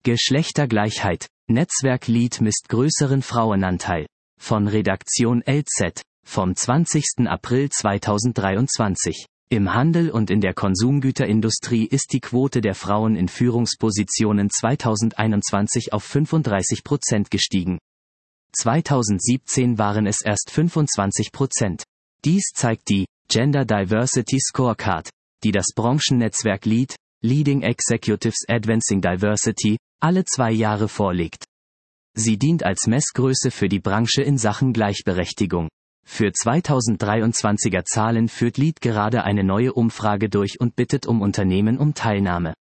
Geschlechtergleichheit. Netzwerk Lead misst größeren Frauenanteil. Von Redaktion LZ. Vom 20. April 2023. Im Handel und in der Konsumgüterindustrie ist die Quote der Frauen in Führungspositionen 2021 auf 35% gestiegen. 2017 waren es erst 25%. Dies zeigt die Gender Diversity Scorecard, die das Branchennetzwerk Lead, Leading Executives Advancing Diversity, alle 2 Jahre vorlegt. Sie dient als Messgröße für die Branche in Sachen Gleichberechtigung. Für 2023er Zahlen führt Lead gerade eine neue Umfrage durch und bittet Unternehmen um Teilnahme.